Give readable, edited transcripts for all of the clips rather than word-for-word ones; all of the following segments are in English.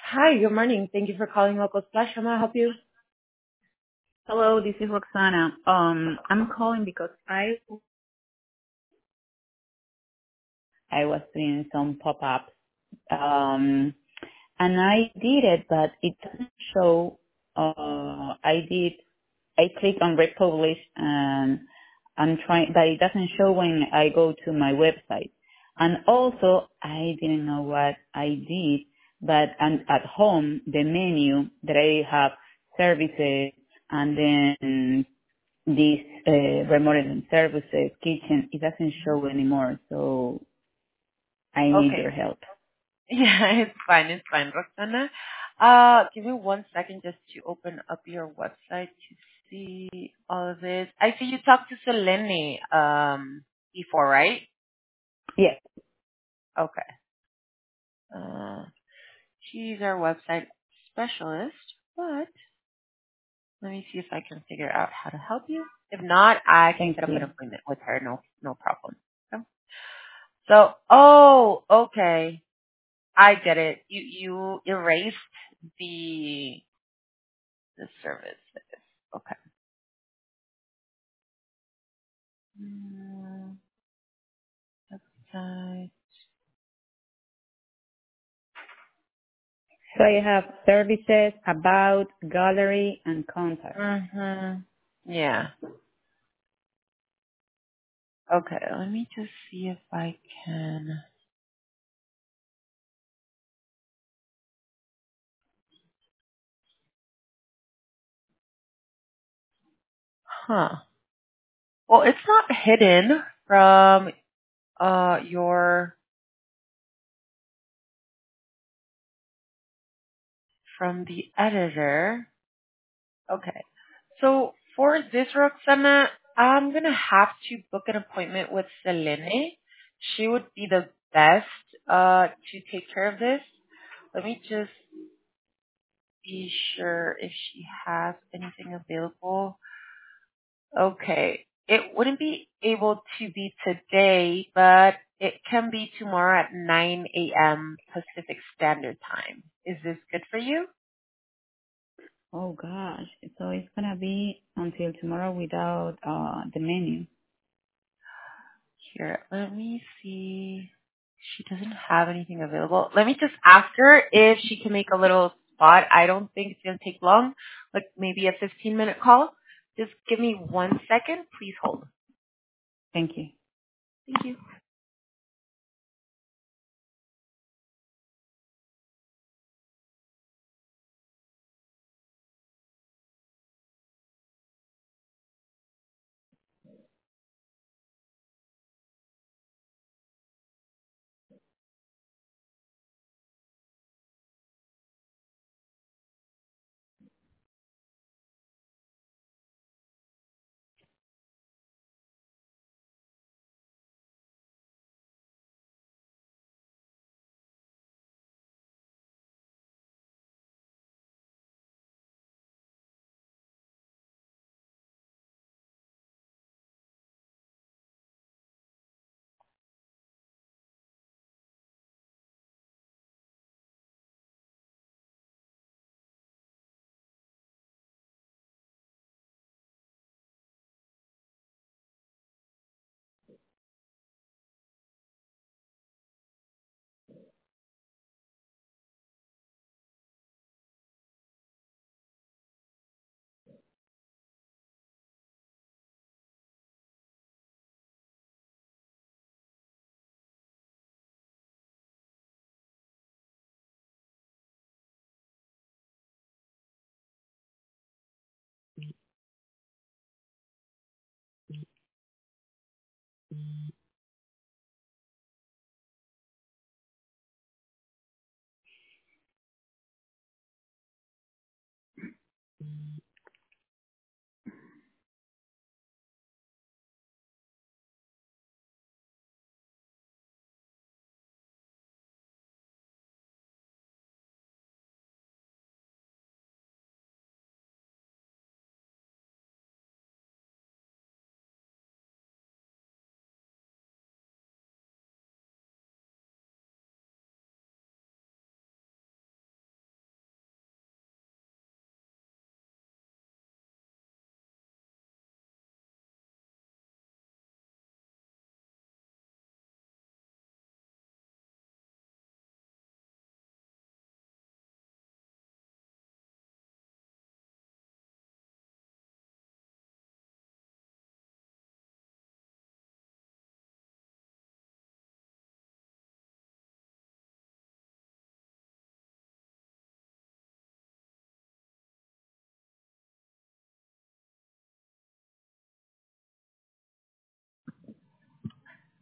Hi, good morning. Thank you for calling Local Splash. How may I help you? Hello, this is Roxana. I'm calling because I was doing some pop-ups, and I did it, but it doesn't show. I click on Republish, and I'm trying, but it doesn't show when I go to my website. And also, I didn't know what I did, but at home, the menu that I have services, and then these remodeling services, kitchen, it doesn't show anymore. So I need Okay. your help. Yeah, it's fine. It's fine, Roxana. Give me 1 second just to open up your website to see all of this. I see you talked to Selene before, right? Yes, Okay. Uh, she's our website specialist, but let me see if I can figure out how to help you. If not, I can thank set up an you. appointment with her. No problem. So, oh, okay. I get it. You erased the the service. Okay. Mm, website. So I have services, about, gallery, and contact. Mhm. Yeah. Okay. Let me just see if I can. Huh. Well, it's not hidden from your from the editor. Okay. So for this, Roxana, I'm gonna have to book an appointment with Selene. She would be the best to take care of this. Let me just be sure if she has anything available. Okay. It wouldn't be able to be today, but it can be tomorrow at 9 a.m. Pacific Standard Time. Is this good for you? Oh gosh. So it's gonna be until tomorrow without the menu. Here, let me see. She doesn't have anything available. Let me just ask her if she can make a little spot. I don't think it's going to take long, like maybe a 15-minute call. Just give me 1 second. Please hold. Thank you. Thank you.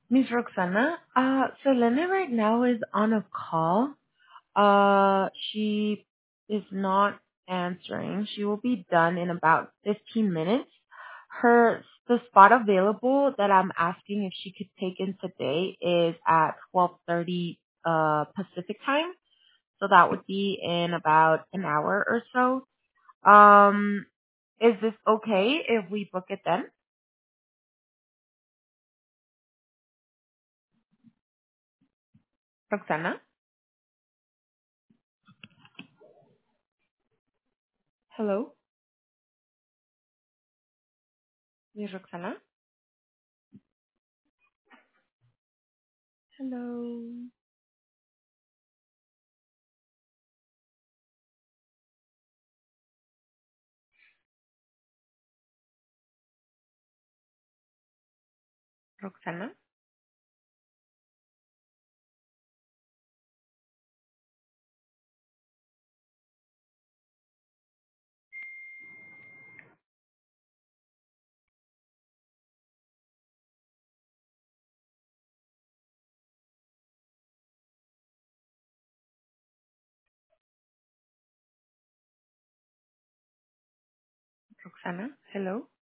Miss Roxana, Selena right now is on a call. She is not answering. She will be done in about 15 minutes. The spot available that I'm asking if she could take in today is at 12:30 Pacific time. So that would be in about an hour or so. Is this okay if we book it then? Roxana? Hello? Miss Roxana? Hello? Roxana? Roxana? Hello?